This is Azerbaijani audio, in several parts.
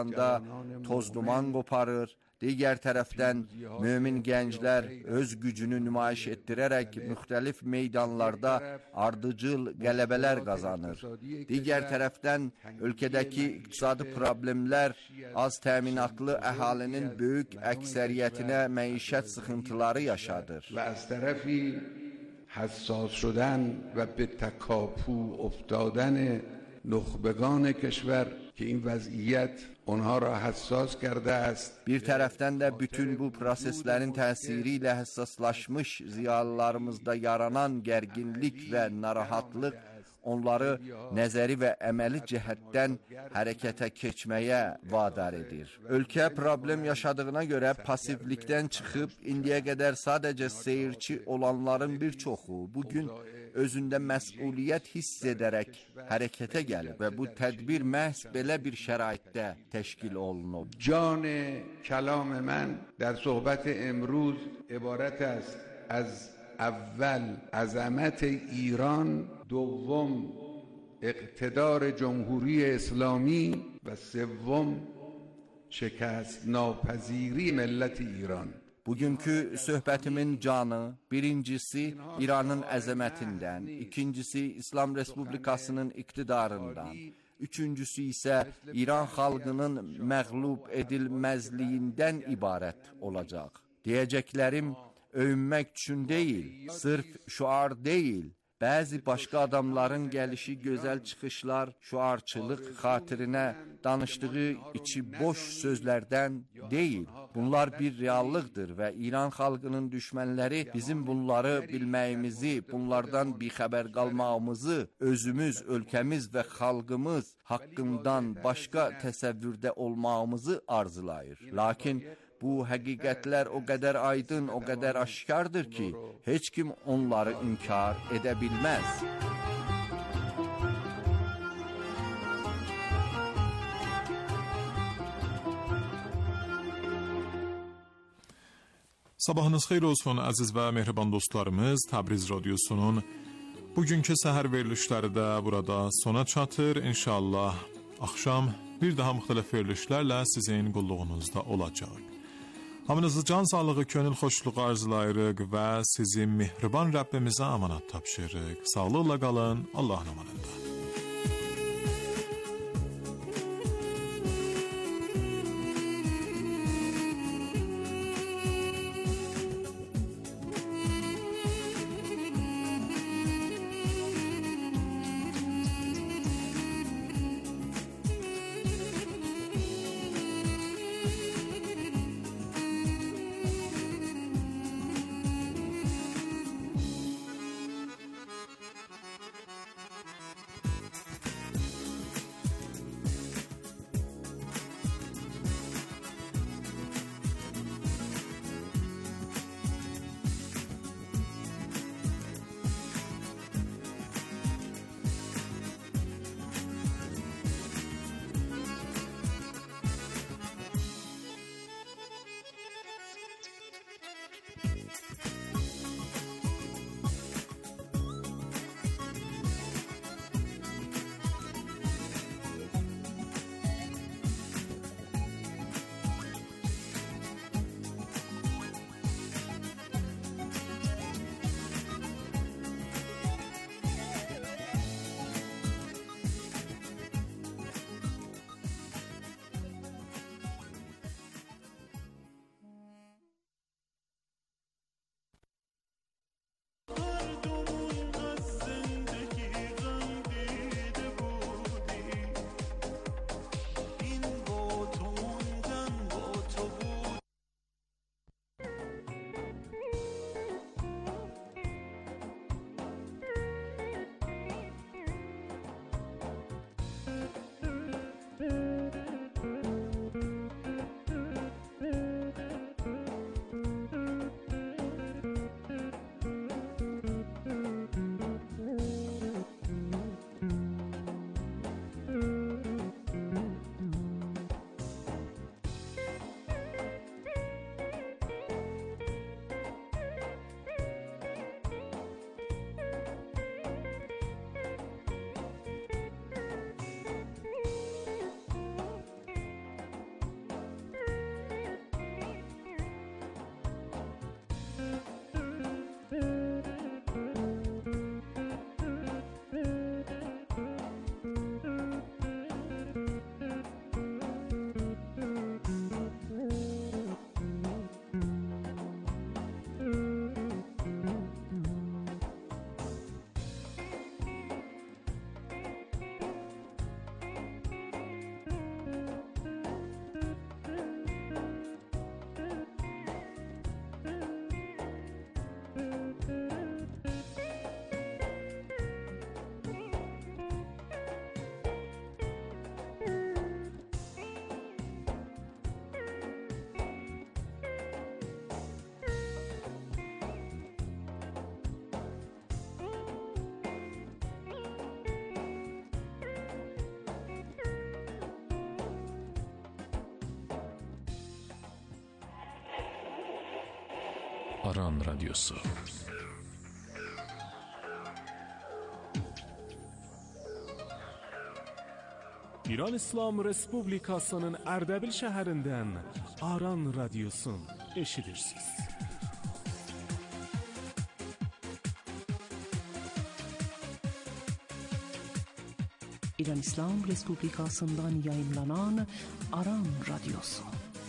da toz duman qoparır. Digər tərəfdən mömin gənclər öz gücünü nümayiş etdirərək müxtəlif meydanlarda ardıcıl qələbələr qazanır. Digər tərəfdən ölkədəki iqtisadi problemlər az təminatlı əhalinin böyük əksəriyyətinə məişət sıxıntıları yaşadır. Və az tərəfi حساس شدن و به تکاپو افتادن نخبگان کشور که این وضعیت onha را حساس کرده است. Bir tərəfdən də bütün bu proseslərin təsiri ilə həssaslaşmış ziyalılarımızda yaranan gərginlik və narahatlıq onları nəzəri və əməli cəhətdən hərəkətə keçməyə vadar edir. Ölkə problem yaşadığına görə passivlikdən çıxıb, indiyə qədər sadəcə seyirci olanların bir çoxu bugün özündə məsuliyyət hiss edərək hərəkətə gəlib və bu tədbir məhz belə bir şəraitdə təşkil olunub. Can kəlam mən در صحبت امروز عبارت است از اول عظمت ایران، دوم اقتدار جمهوری اسلامی و سوم شکست ناپذیری ملت ایران. Bugünkü söhbətimin canı birincisi İranın əzəmətindən, ikincisi İslam Respublikasının iqtidarından, üçüncüsü isə İran xalqının məğlub edilməzliyindən ibarət olacaq. Deyəcəklərim öyünmək üçün deyil, sırf şuar deyil, bəzi başqa adamların gəlişi gözəl çıxışlar, şuarçılıq xatirinə danışdığı içi boş sözlərdən deyil. Bunlar bir reallıqdır və İran xalqının düşmənləri bizim bunları bilməyimizi, bunlardan bixəbər qalmağımızı, özümüz, ölkəmiz və xalqımız haqqından başqa təsəvvürdə olmağımızı arzulayır. Lakin bu həqiqətlər o qədər aydın, o qədər aşkardır ki, heç kim onları inkar edə bilməz. Sabahınız xeyir olsun əziz və mehriban dostlarımız. Təbriz Radyosu'nun bugünkü səhər verilişləri də burada sona çatır. İnşallah axşam bir daha müxtəlif verilişlərlə sizin qulluğunuzda olacaq. Hamınızı can sağlığı, könül xoşluğu arzulayırıq və sizi mehriban Rəbbimizə amanat tapşırırıq. Sağlıqla qalın, Allahın amanında. Aran Radyosu. İran İslam Respublikasının Ərdəbil şəhərindən Aran Radyosun eşidirsiniz. İran İslam Respublikasından yayınlanan Aran Radyosu.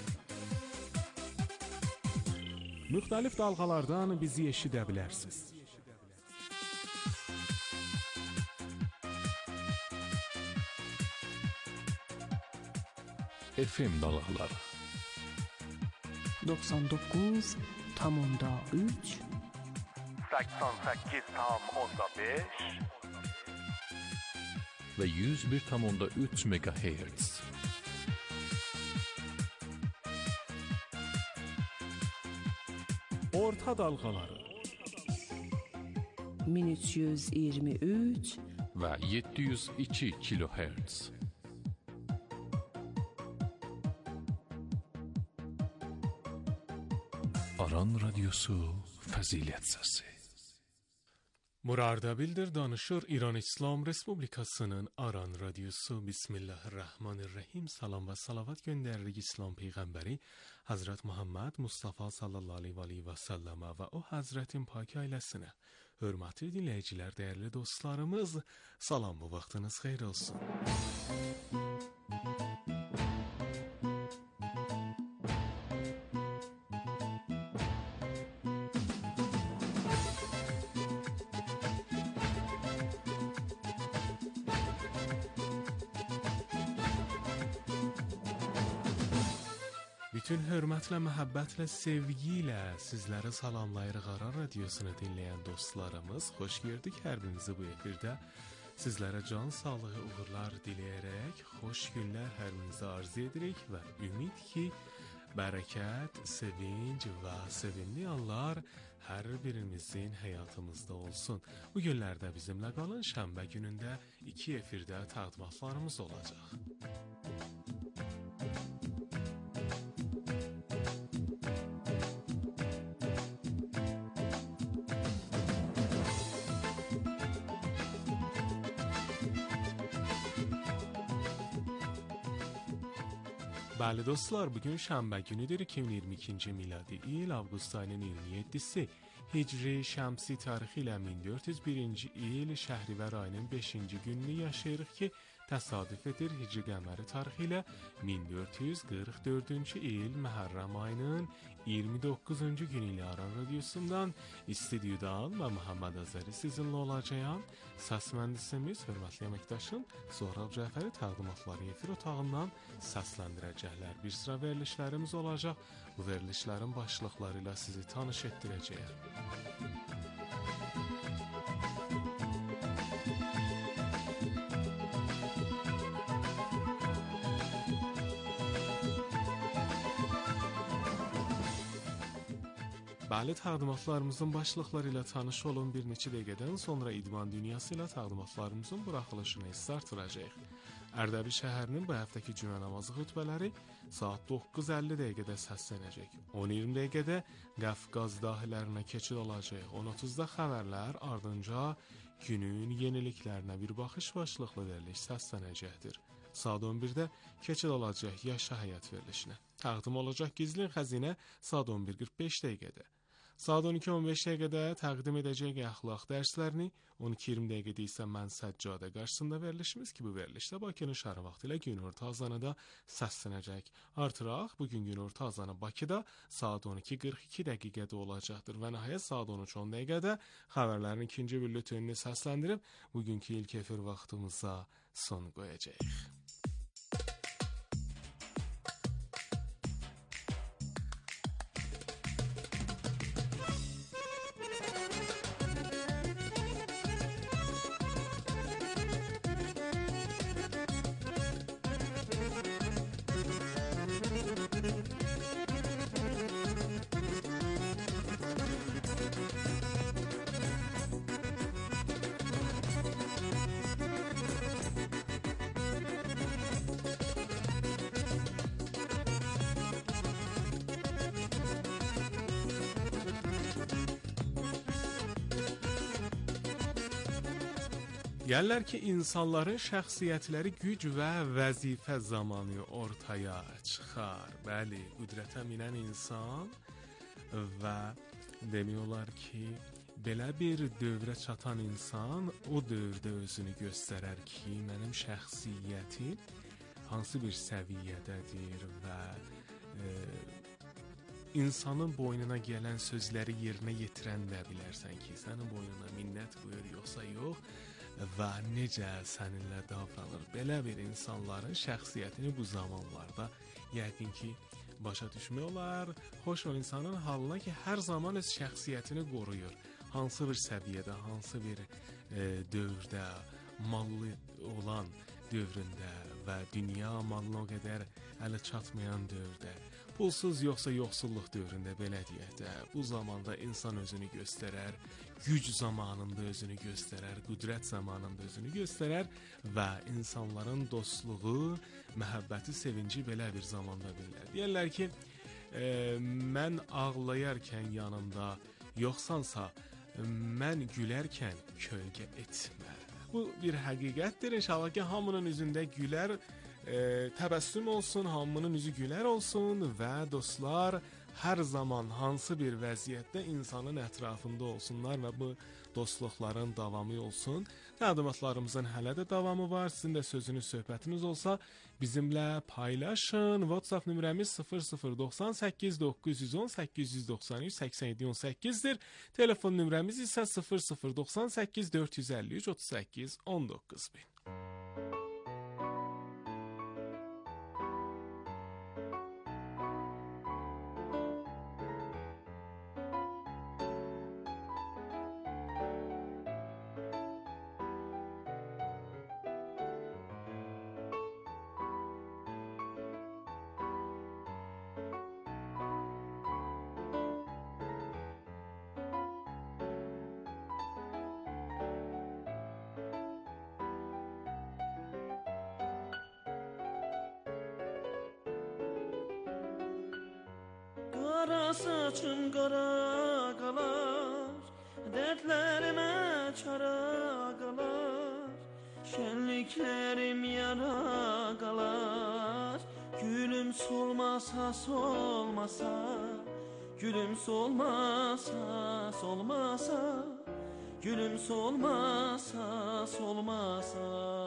Müxtəlif dalğalardan bizi eşidə bilərsiniz. FM dalgaları 99,3 88,5 ve 101,3 MHz. Orta dalğaları 1323 ve 702 kHz. Aran Radyosu Fazilet Sesi. Murardabildir danışır İran İslam Respublikasının Aran Radyosu. Bismillahirrahmanirrahim. Salam və salavat göndəririk İslam Peyğəmbəri Hazret Muhammed Mustafa sallallahu aleyhi və səlləmə və o Hazretin pak ailəsinə. Hörmətli dinləyicilər, dəyərli dostlarımız, salam, bu vaxtınız xeyir olsun. Bütün hörmətlə, məhəbbətlə, sevgi ilə sizləri salamlayırıq Aran Radiosunu dinləyən dostlarımız. Xoş gördük hər birinizi bu efirdə. Sizlərə can sağlığı, uğurlar diləyərək xoş günlər hər birinizə arzu edirik və ümid ki, bərəkət, sevinc və sevinli anlar hər birimizin həyatımızda olsun. Bu günlərdə bizimlə qalın, şənbə günündə 2 efirdə təqdimatlarımız olacaq. Bəli dostlar, bugün şənbə günüdür, 2022-ci miladi il, avqust ayının 27-si, Hicri Şəmsi tarixi ilə 1401-ci il, Şəhrivər ayının 5-ci gününü yaşayırıq ki, təsadüf edir Hicri qəməri tarixi ilə 1444-cü il, Məhərrəm ayının 29-cu günü ilə Aran Radyosundan, istudiyudan və Məhəmməd Əzəri sizinlə olacağım. Səs mühəndisimiz, hörmətli əməkdaşım Zohrab Cəfəri təqdimatları efir otağından səsləndirəcəklər. Bir sıra verilişlərimiz olacaq. Bu verilişlərin başlıqları ilə sizi tanış etdirəcəyəm. Bəli, təqdimatlarımızın başlıqları ilə tanış olun. Bir neçə dəqiqədən sonra idman dünyası ilə təqdimatlarımızın buraxılışını artıracaq. Ərdəbil şəhərinin bu həftəki cümə namazı xutbələri saat 9:50 dəqiqədə səslənəcək. 10:20 dəqiqədə Qafqaz dahilərinə keçid olacaq. 10:30-da xəbərlər, ardınca günün yeniliklərinə bir baxış başlıqlı veriliş səslənəcəkdir. Saat 11-də keçid olacaq yaşa həyat verilişinə. Təqdim olacaq gizlin xəzinə saat 11:45 dəqiqədə. Saat 12:15 dəqiqədə təqdim edəcək əxlaq dərslərini, 12:20 dəqiqədə isə mən səccadə qarşısında verilişimiz ki, bu verilişdə Bakının şəhəri vaxtı ilə günorta azanıda səslənəcək. Artıraq, bugün günorta azanı Bakıda saat 12:42 dəqiqədə olacaqdır və nəhayət saat 13:10 dəqiqədə xəbərlərin ikinci bülletenini səsləndirib, bugünkü ilk efir vaxtımıza son qoyacaq. Deyirlər ki, insanların şəxsiyyətləri güc və vəzifə zamanı ortaya çıxar. Bəli, qüdrətə minən insan və demək olar ki, belə bir dövrə çatan insan o dövrdə özünü göstərər ki, mənim şəxsiyyətim hansı bir səviyyədədir və insanın boynuna gələn sözləri yerinə yetirən də bilərsən ki, sənin boynuna minnət buyur, yoxsa yox və necə səninlə davranır. Belə bir insanların şəxsiyyətini bu zamanlarda yəqin ki, başa düşmək olar. Xoş ol insanın halına ki, hər zaman öz şəxsiyyətini qoruyur. Hansı bir səviyyədə, hansı bir dövrdə, mallı olan dövründə və dünya malına o qədər ələ çatmayan dövrdə, pulsuz yoxsa yoxsulluq dövründə, belə deyək də, bu zamanda insan özünü göstərər, güc zamanında özünü göstərər, qüdrət zamanında özünü göstərər və insanların dostluğu, məhəbbəti, sevinci belə bir zamanda bilirlər. Deyirlər ki, mən ağlayarkən yanımda yoxsansa, mən gülərkən kölgə etmə. Bu bir həqiqətdir. İnşallah ki, hamının üzündə gülər, təbəssüm olsun, hamının üzü gülər olsun və dostlar hər zaman hansı bir vəziyyətdə insanın ətrafında olsunlar və bu dostluqların davamı olsun. Təqdimatlarımızın hələ də davamı var. Sizin də sözünüz, söhbətiniz olsa bizimlə paylaşın. WhatsApp nömrəmiz 0098 910 893 87 18-dir. Telefon nömrəmiz isə 0098 453 38 19 bin. Qara saçım qara qalar, dərdlərimə çara qalar, şənliklərim yara qalar, gülüm solmasa solmasa, gülüm solmasa solmasa, gülüm solmasa solmasa.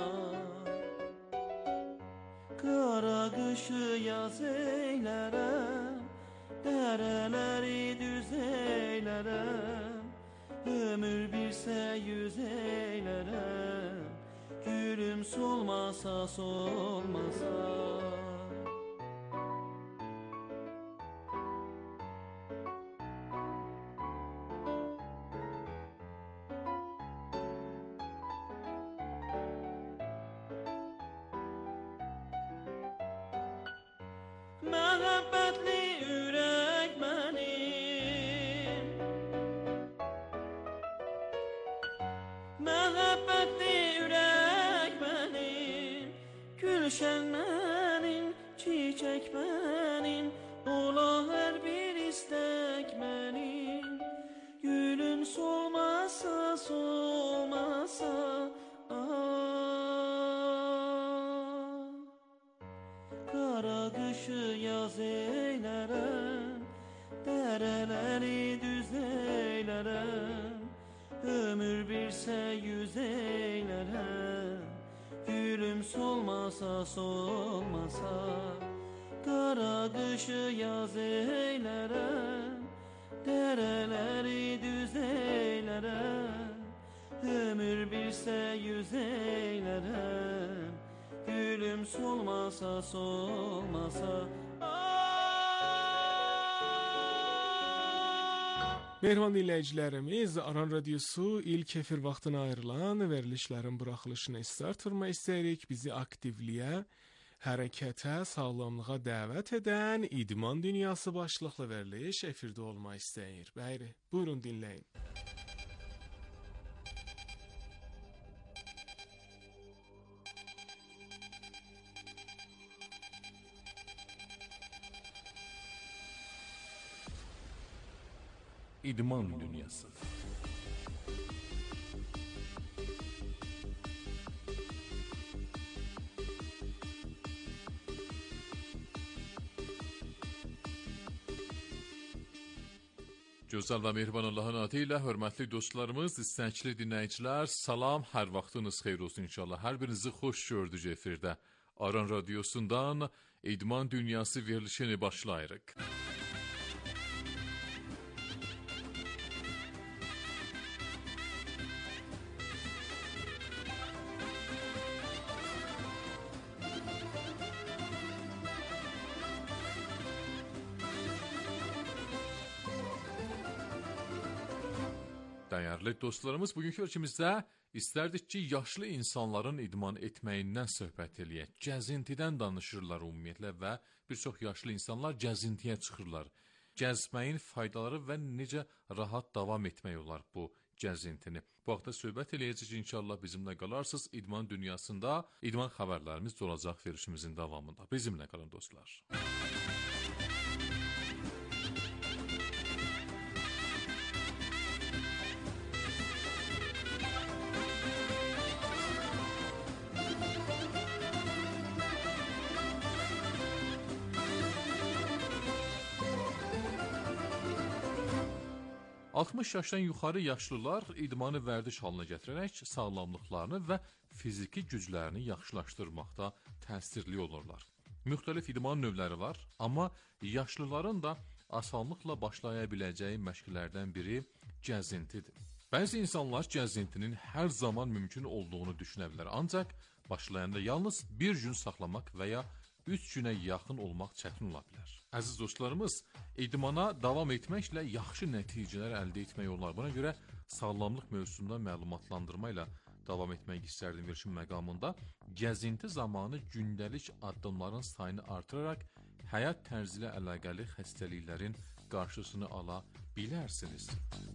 Qara qışı yaz eylərəm, dərələri düz eylərəm, ömür birsə yüz eylərəm, gülüm solmasa solmasa. Məhəbbətli ürək mənim, məhəbbətli ürək mənim, gülşən mənim, çiçək mənim, ola hər bir istək mənim, gülüm solmasa solmasa. Qara qışı yaz eylərəm, dərələri düz eylərəm, ömür birsə yüz eylərəm, gülüm solmasa solmasa. Qara qışı yaz eylərəm, dərələri düz eylərəm, ömür birsə yüz eylərəm, gülüm solmasa solmasa. Mehriban dinləyicilərimiz, Aran Radiosu ilk efir vaxtına ayrılan verilişlərin buraxılışına start vermək istəyirik. Bizi aktivliyə, hərəkətə, sağlamlığa dəvət edən İdman Dünyası başlıqlı veriliş efirdə olmaq istəyir. Bəyri, buyurun dinləyin. İdman Dünyası. Gözəl və mehriban Allahın adı ilə hörmətli dostlarımız, istəkli dinləyicilər, salam, hər vaxtınız xeyir olsun inşallah. Hər birinizi xoş gördük efirdə. Aran Radiosundan İdman Dünyası verilişini başlayırıq. Dəyərli dostlarımız, bugünkü ölçümüzdə istərdik ki, yaşlı insanların idman etməyindən söhbət eləyək. Gəzintidən danışırlar ümumiyyətlə və bir çox yaşlı insanlar gəzintiyə çıxırlar. Gəzməyin faydaları və necə rahat davam etmək olar bu gəzintini. Bu haqda söhbət eləyəcək inşallah, bizimlə qalarsınız. İdman dünyasında idman xəbərlərimiz olacaq verilişimizin davamında. Bizimlə qalın dostlar. ...60 yaşdan yuxarı yaşlılar idmanı vərdiş halına gətirərək sağlamlıqlarını və fiziki güclərini yaxşılaşdırmaqda təsirli olurlar. Müxtəlif idman növləri var, amma yaşlıların da asanlıqla başlaya biləcəyi məşqlərdən biri gəzintidir. Bəzi insanlar gəzintinin hər zaman mümkün olduğunu düşünə bilər, ancaq başlayanda yalnız bir gün saxlamaq və ya 3 günə yaxın olmaq çətin ola bilər. Əziz dostlarımız, idmana davam etməklə yaxşı nəticələr əldə etmək olar. Buna görə sağlamlıq mövzusunda məlumatlandırma ilə davam etmək istərdim verilişin məqamında. Gəzinti zamanı gündəlik addımların sayını artıraraq həyat tərzi ilə əlaqəli xəstəliklərin qarşısını ala bilərsiniz.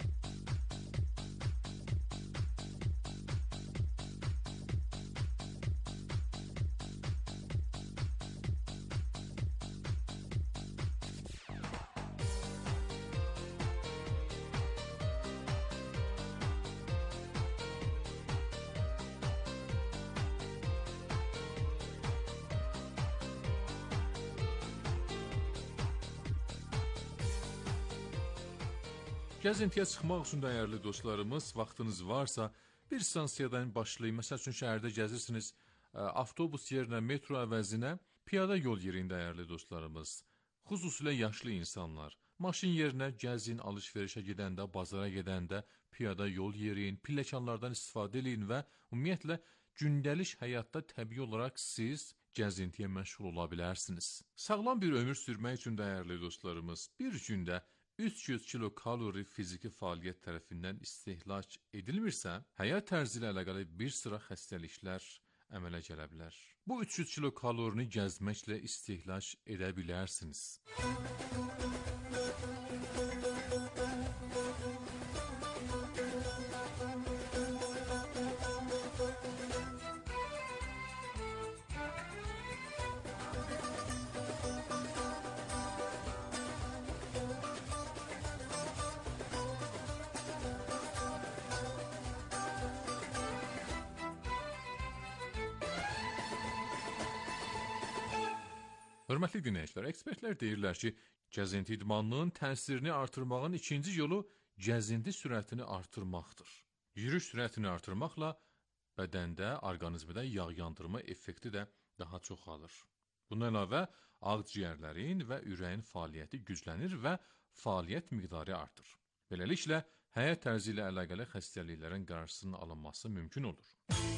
Gəzintiyə çıxmaq üçün dəyərli dostlarımız, vaxtınız varsa bir stansiyadan başlayın. Məsəl üçün şəhərdə gəzirsiniz, avtobus yerinə, metro əvəzinə piyada yol yerin dəyərli dostlarımız. Xüsusilə yaşlı insanlar. Maşın yerinə gəzin, alış-verişə gedəndə, bazara gedəndə piyada yol yerin, pilləkanlardan istifadə edin və ümumiyyətlə gündəlik həyatda təbii olaraq siz gəzintiyə məşğul ola bilərsiniz. Sağlam bir ömür sürmək üçün dəyərli dostlarımız, bir gündə 300 kilokalori fiziki fəaliyyət tərəfindən istehlak edilmirsə, həyat tərzi ilə əlaqəli bir sıra xəstəliklər əmələ gələ bilər. Bu 300 kilokalorini gəzməklə istehlak edə bilərsiniz. Hörmətli dinləyicilər, ekspertlər deyirlər ki, gəzinti idmanının təsirini artırmağın ikinci yolu gəzinti sürətini artırmaqdır. Yürüyüş sürətini artırmaqla bədəndə, orqanizmdə yağ yandırma effekti də daha çoxalır. Bundan əlavə, ağciyərlərin və ürəyin fəaliyyəti güclənir və fəaliyyət miqdarı artır. Beləliklə, həyat tərzi ilə əlaqəli xəstəliklərin qarşısının alınması mümkün olur.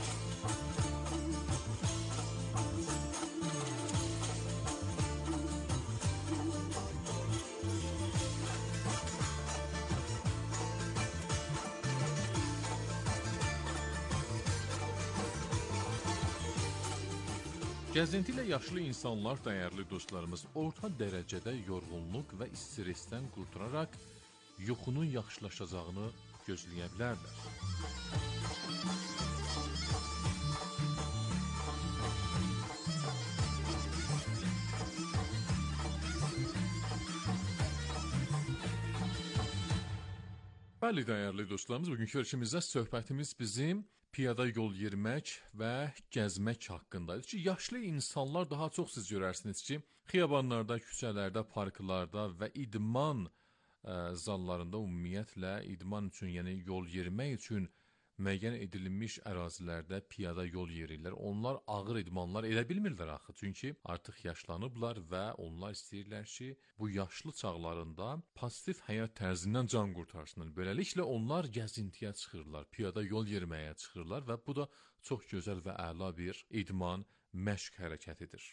Gəzinti ilə yaşlı insanlar, dəyərli dostlarımız, orta dərəcədə yorğunluq və stressdən qurtararaq yuxunun yaxşılaşacağını gözləyə bilərlər. Bəli, dəyərli dostlarımız, bugünkü verilişimizdə söhbətimiz bizim piyada yol yerimək və gəzmək haqqındadır ki, yaşlı insanlar daha çox siz görərsiniz ki, xiyabanlarda, küçələrdə, parklarda və idman zallarında ümumiyyətlə idman üçün, yəni yol yerimək üçün müəyyən edilmiş ərazilərdə piyada yol yerirlər. Onlar ağır idmanlar edə bilmirlər axı. Çünki artıq yaşlanıblar və onlar istəyirlər ki, bu yaşlı çağlarında pasiv həyat tərzindən can qurtarsınlar. Beləliklə onlar gəzintiyə çıxırlar, piyada yol yeriməyə çıxırlar və bu da çox gözəl və əla bir idman, məşq hərəkətidir.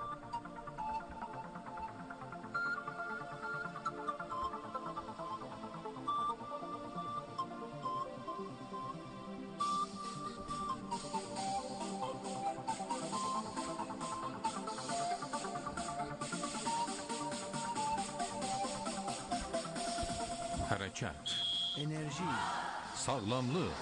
Hərəkət, enerji, sağlamlıq.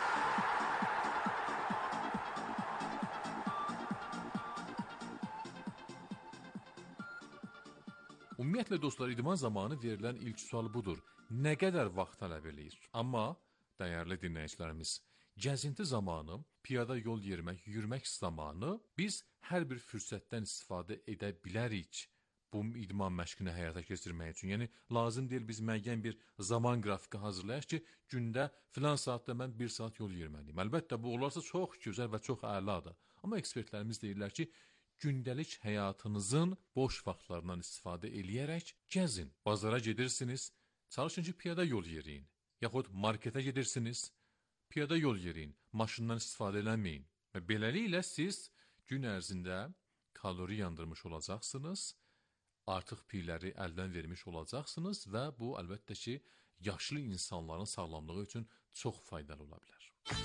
Ümumiyyətlə dostlar, idman zamanı verilən ilk sual budur. Nə qədər vaxt tələb eləyir? Amma dəyərli dinləyicilərimiz, gəzinti zamanı, piyada yol yerimək, yürümək zamanı biz hər bir fürsətdən istifadə edə bilərik bu idman məşqini həyata keçirmək üçün. Yəni, lazım deyil biz müəyyən bir zaman qrafiki hazırlayaq ki, gündə filan saatda mən 1 saat yol yeriməliyim. Əlbəttə, bu olarsa çox gözəl və çox əladır. Amma ekspertlərimiz deyirlər ki, gündəlik həyatınızın boş vaxtlarından istifadə eləyərək gəzin. Bazara gedirsiniz, çalışın ki, piyada yol yeriyin. Yaxud marketə gedirsiniz, piyada yol yeriyin. Maşından istifadə eləməyin. Və beləliklə siz gün ərzində kalori yandırmış olacaqsınız, artıq piyləri əldən vermiş olacaqsınız və bu əlbəttə ki, yaşlı insanların sağlamlığı üçün çox faydalı ola bilər.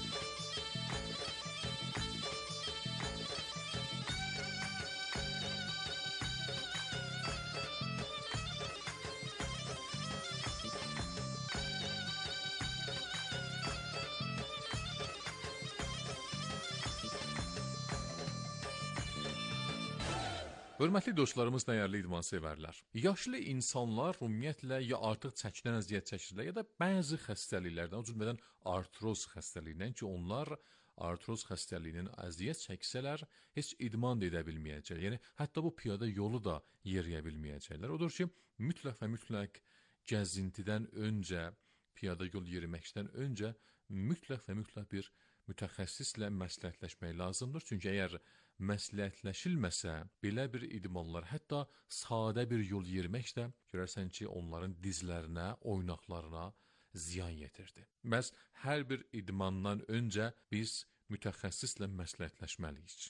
Hörmətli dostlarımız, dəyərli idmansevərlər. Yaşlı insanlar ümumiyyətlə ya artıq çəkidən əziyyət çəkirlər, ya da bəzi xəstəliklərdən, o cümlədən artroz xəstəliyindən ki, onlar artroz xəstəliyinin əziyyət çəksələr, heç idman da edə bilməyəcəklər. Yəni, hətta bu piyada yolu da yeriyə bilməyəcəklər. Odur ki, mütləq və mütləq gəzintidən öncə, piyada yol yeriməkdən öncə mütləq və mütləq bir mütəxəssislə məsləhətləşmək lazımdır. Çünki əgər məsləhətləşilməsə, belə bir idmanlar, hətta sadə bir yol yerimək də görərsən ki, onların dizlərinə, oynaqlarına ziyan yetirdi. Məhz hər bir idmandan öncə biz mütəxəssislə məsləhətləşməliyik.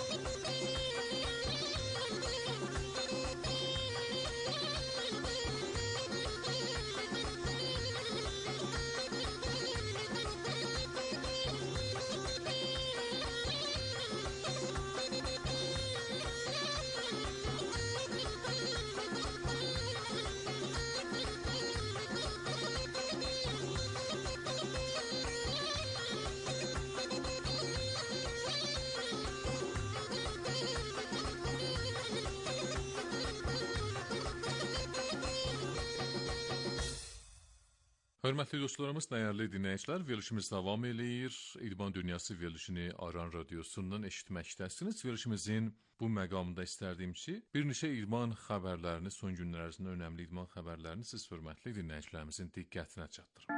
Hörmətli dostlarımız, dəyərli dinləyicilər, verilişimiz davam eləyir. İdman Dünyası verilişini Aran Radiosundan eşitməkdəsiniz. Verilişimizin bu məqamında istərdim ki, bir neçə idman xəbərlərini, son günlər ərzində önəmli idman xəbərlərini siz hörmətli dinləyicilərimizin diqqətinə çatdırım.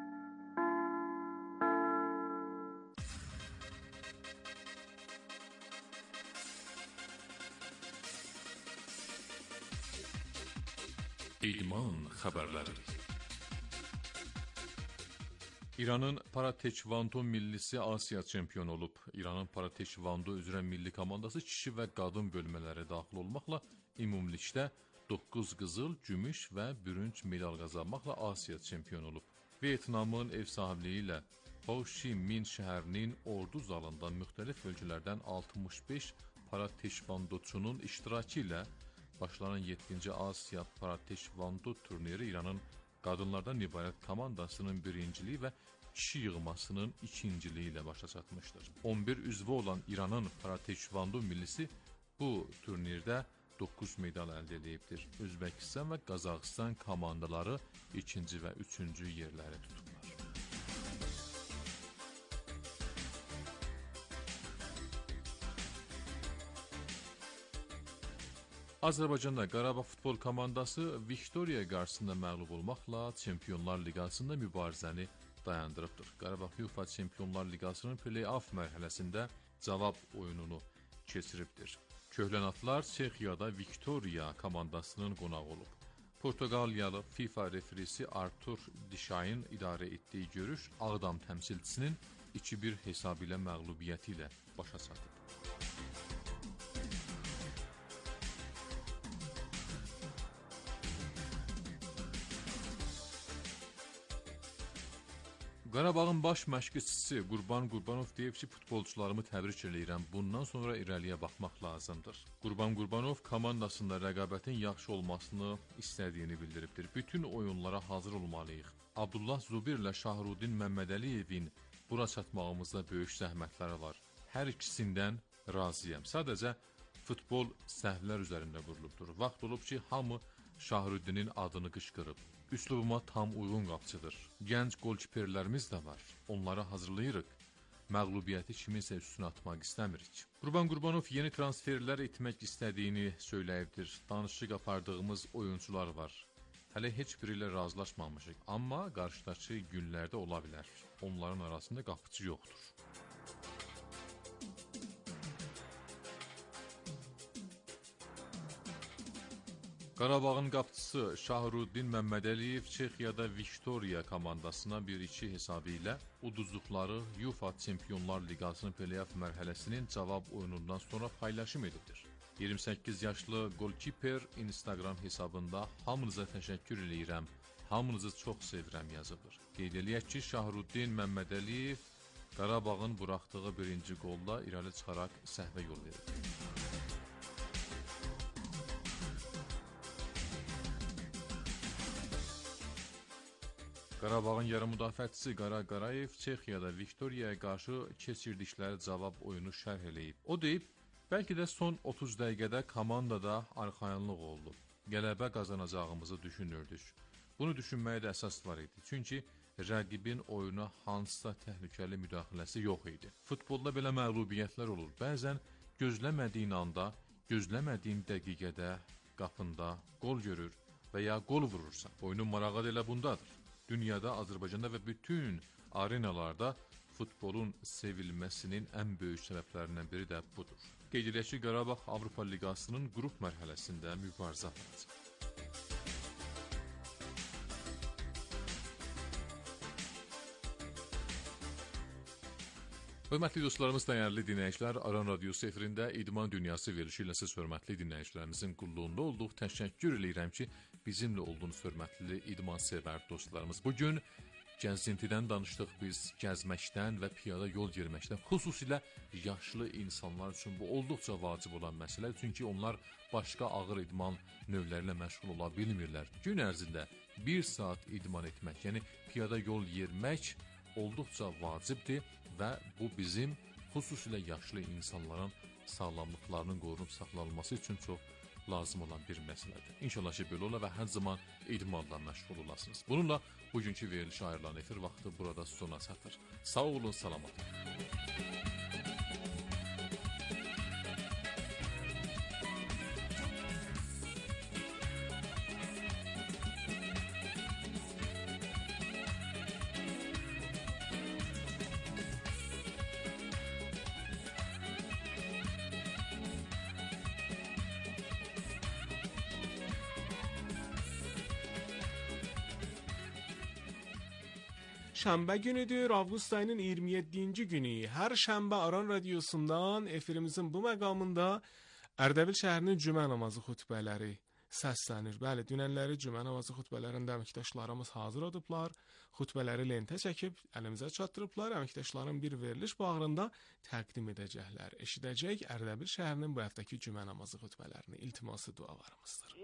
İdman xəbərləri. İranın paratekvando millisi Asiya çempionu olub. İranın paratekvando üzrə milli komandası kişi və qadın bölmələri daxil olmaqla ümumilikdə 9 qızıl, gümüş və bürünc medal qazanmaqla Asiya çempionu olub. Vyetnamın ev sahibliyi ilə Ho Chi Minh şəhərinin ordu zalında müxtəlif ölkələrdən 65 paratekvandoçunun iştirakı ilə başlanan 7-ci Asiya paratekvando turniri İranın qadınlardan ibarət komandasının birinciliyi və kişi yığmasının ikinciliyi ilə başa çatmışdır. 11 üzvü olan İranın paratekvando millisi bu turnirdə 9 medal əldə edibdir. Özbəkistan və Qazaxıstan komandaları ikinci və üçüncü yerləri tutublar. Azərbaycanda Qarabağ futbol komandası Viktoriya qarşısında məğlub olmaqla Çempionlar Liqasında mübarizəni dayandırıbdır. Qarabağ UEFA Çempionlar Liqasının play-off mərhələsində cavab oyununu keçiribdir. Köhlənatlar Çexiyada Viktoriya komandasının qonağı olub. Portuqaliyalı FIFA referisi Artur Dişayın idarə etdiyi görüş Ağdam təmsilçisinin 2-1 hesabı ilə məğlubiyyəti ilə başa çatıb. Qarabağın baş məşqçisi Qurban Qurbanov deyib ki, futbolçularımı təbrik edirəm. Bundan sonra irəliyə baxmaq lazımdır. Qurban Qurbanov komandasında rəqabətin yaxşı olmasını istədiyini bildiribdir. Bütün oyunlara hazır olmalıyıq. Abdullah Zubir ilə Şahrudin Məmmədəliyevin bura çatmağımızda böyük zəhmətləri var. Hər ikisindən razıyam. Sadəcə futbol səhvlər üzərində qurulubdur. Vaxt olub ki, hamı Şahrudinin adını qışqırıb. Üslubuma tam uyğun qapçıdır. Gənc qolkiperlərimiz də var. Onları hazırlayırıq. Məğlubiyyəti kiminsə üstünə atmaq istəmirik. Qurban Qurbanov yeni transferlər etmək istədiyini söyləyibdir. Danışıq apardığımız oyuncular var. Hələ heç biri ilə razılaşmamışıq. Amma qarşıdakı günlərdə ola bilər. Onların arasında qapıcı yoxdur. Qarabağın qapıçısı Şahrudin Məmmədəliyev Çexiyada Viktoriya komandasına 1-2 hesabı ilə uduzduqları UEFA Çempionlar Liqasının play-off mərhələsinin cavab oyunundan sonra paylaşım edibdir. 28 yaşlı golkiper Instagram hesabında hamınıza təşəkkür edirəm, hamınızı çox sevirəm yazıbdır. Qeyd eləyək ki, Şahrudin Məmmədəliyev Qarabağın buraxdığı birinci qolda irəli çıxaraq səhvə yol verib. Qarabağın yarım müdafiəçisi Qara Qarayev Çexiyada Viktoriyaya qarşı keçirdikləri cavab oyunu şərh eləyib. O deyib, bəlkə də son 30 dəqiqədə komandada arxayınlıq oldu. Qələbə qazanacağımızı düşünürdük. Bunu düşünməyə də əsas var idi. Çünki rəqibin oyuna hansısa təhlükəli müdaxiləsi yox idi. Futbolda belə məğlubiyyətlər olur. Bəzən gözləmədiyin anda, gözləmədiyin dəqiqədə qapında qol görür və ya qol vurursan. Oyunun marağı da elə bundadır. Dünyada, Azərbaycanda və bütün arenalarda futbolun sevilməsinin ən böyük səbəblərindən biri də budur. Qeyd edək ki, Qarabağ Avropa Liqasının qrup mərhələsində mübarizə aparacaq. Hörmətli dostlarımız, dəyərli dinləyicilər, Aran Radiosu efirində İdman Dünyası verilişi ilə siz hörmətli dinləyicilərimizin qulluğunda olduq. Təşəkkür edirəm ki, bizimlə olduğunuz hörmətli idman sevər dostlarımız. Bugün gəzintidən danışdıq biz, gəzməkdən və piyada yol yerməkdən. Xüsusilə yaşlı insanlar üçün bu olduqca vacib olan məsələ. Çünki onlar başqa ağır idman növləri ilə məşğul ola bilmirlər. Gün ərzində 1 saat idman etmək, yəni piyada yol yermək olduqca vacibdir və bu bizim xüsusilə yaşlı insanların sağlamlıqlarının qorunub saxlanılması üçün çox lazım olan bir məsələdir. İnşallah ki, belə ola və hər zaman idmanla məşğul olasınız. Bununla bugünkü verilişə ayrılan efir vaxtı burada sona çatır. Sağ olun, salamat olun. Şənbə günüdür, Avqust ayının 27-ci günü. Hər şənbə Aran Radiosundan efirimizin bu məqamında Ərdəbil şəhərinin cümə namazı xutbələri səslənir. Bəli, dünənləri cümə namazı xutbələrində əməkdaşlarımız hazır olublar. Xutbələri lentə çəkib əlimizə çatdırıblar. Əməkdaşların bir veriliş bağrında təqdim edəcəklər. Eşidəcək Ərdəbil şəhərinin bu həftəki cümə namazı xutbələrini. İltiması dualarımızdır.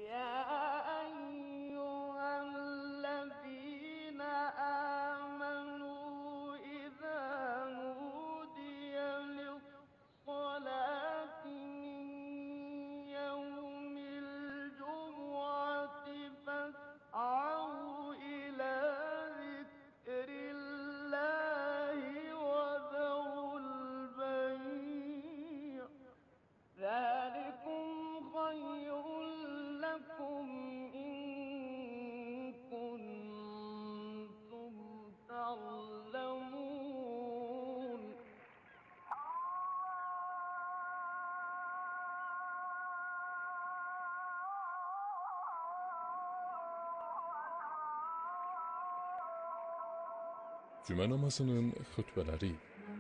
ذلكم خير Cümə namazının xutbələri.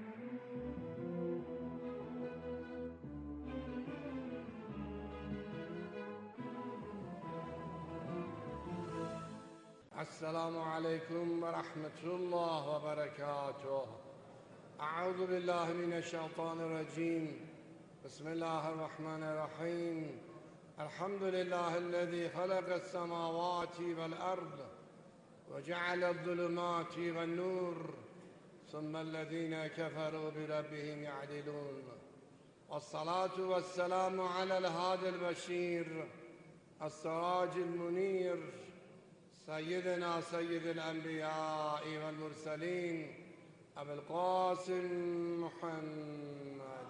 السلام عليكم ورحمة الله وبركاته. أعوذ بالله من الشيطان الرجيم. بسم الله الرحمن الرحيم. الحمد لله الذي خلق السماوات والأرض وجعل الظلمات والنور ثم الذين كفروا بربهم يعدلون. والصلاة والسلام على الهادي البشير السراج المنير سيدنا سيد الأنبياء والمرسلين أبي القاسم محمد